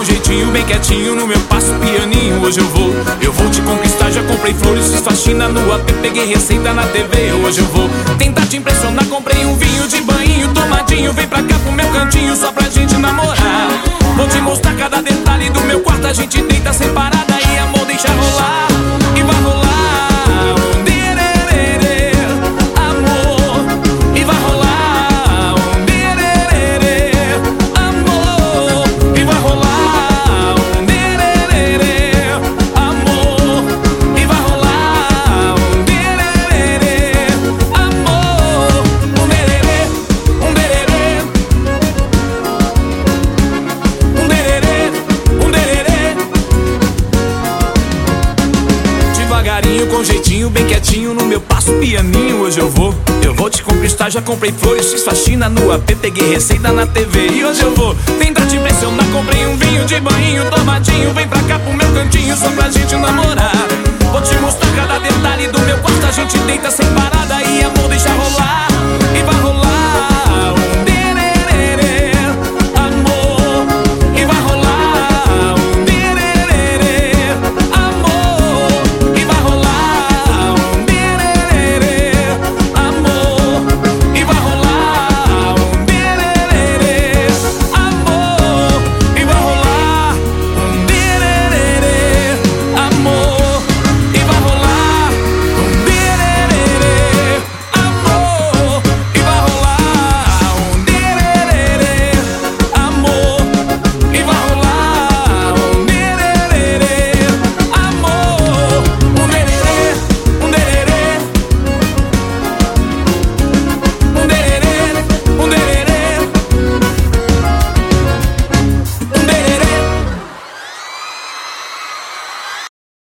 com jeitinho, bem quietinho, no meu passo pianinho. Hoje eu vou te conquistar. Já comprei flores, fiz faxina no AP, peguei receita na TV. Hoje eu vou tentar te impressionar. Comprei um vinho de banho, tomadinho. Vem pra cá pro meu cantinho, só pra gente namorar. Vou te mostrar cada detalhe do meu quarto. A gente deita sem parada e amor deixa rolar. E vai rolar um dererê, amor. E vai rolar um dererê, amor. E vai rolar um dererê, amor. E vai rolar um dererê, amor. Um dererê, um dererê, um dererê, um dererê. Devagarinho, com jeitinho, bem quietinho, no meu passo pianinho. Hoje eu vou te conquistar. Já comprei flores, fiz faxina no AP, peguei receita na TV. E hoje eu vou tentar te impressionar. Comprei um vinho de banho, tomadinho. Vem pra cá pro meu cantinho, só pra gente namorar. Vou te mostrar cada detalhe do meu quarto. A gente deita sem parada e amor deixa rolar. E vai rolar um